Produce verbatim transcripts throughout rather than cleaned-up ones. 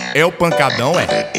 É o pancadão, é?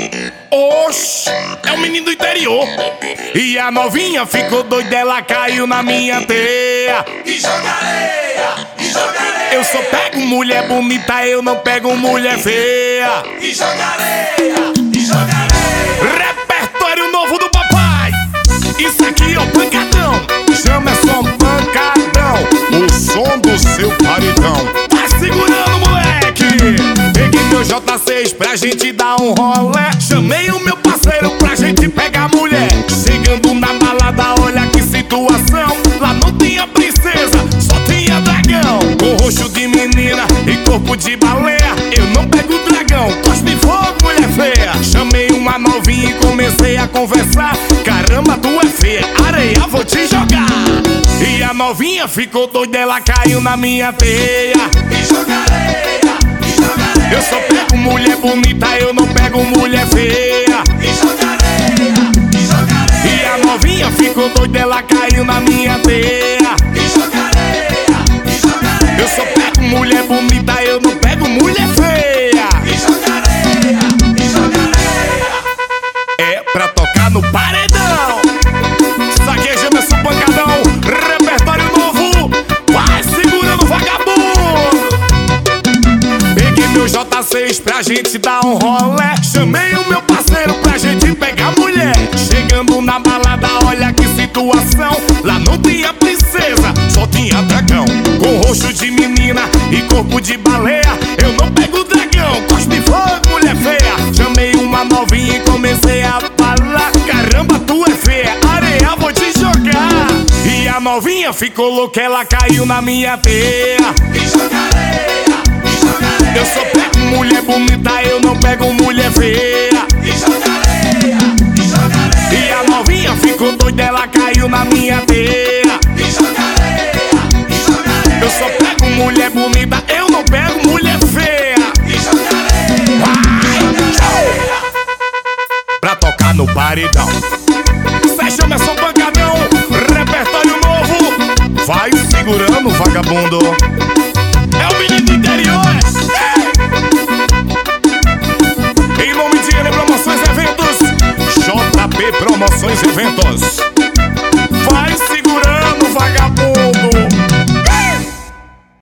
Oxi, é o menino do interior. E a novinha ficou doida, ela caiu na minha teia. E joga areia, e joga areia. Eu só pego mulher bonita, eu não pego mulher feia. E joga areia, e joga areia. Repertório novo do papai. Isso aqui é o pancadão. Chama é só pancadão. O som do seu paredão. Tá segurando, moleque. Peguei meu J seis pra gente dar um rolé. Chamei o meu parceiro pra gente pegar mulher. Chegando na balada, olha que situação. Lá não tinha princesa, só tinha dragão. Com rosto de menina e corpo de baleia. Eu não pego dragão, cospe fogo, mulher feia. Chamei uma novinha e comecei a conversar. Caramba, tu é feia, areia, vou te jogar. E a novinha ficou doida, ela caiu na minha teia. E joga areia, e joga areia. Eu só pego mulher bonita, eu não pego mulher feia. E joga areia, e joga areia. E a novinha ficou doida, ela caiu na minha teia. E joga areia, e joga areia. Eu só pego mulher bonita, eu não pego mulher feia. E joga areia, e joga areia. É pra tocar no paredão. Isso aqui é Gemerson Pancadão. Repertório novo. Vai segurando, vagabundo. Peguei meu J seis pra gente dar um rolé. Chamei o meu parceiro pra gente pegar mulher. Chegando na balada, olha que situação. Lá não tinha princesa, só tinha dragão. Com rosto de menina e corpo de baleia. Eu não pego dragão, cospe fogo, mulher feia. Chamei uma novinha e comecei a falar. Caramba, tu é feia, areia, vou te jogar. E a novinha ficou louca, ela caiu na minha teia. E joga areia, e joga areia. Eu só pego mulher bonita, eu não pego mulher feia. E joga areia, e joga areia. E a novinha ficou doida, ela caiu na minha teia. E joga areia, e joga areia. Eu só pego mulher bonita, eu não pego mulher feia. E joga areia, Vai, e joga areia. pra tocar no paredão. Cê chama é só pancadão. Repertório novo. Vai segurando, vagabundo. É o menino do interior, é. Em nome de Ele Promoções e Eventos, J P Promoções e Eventos.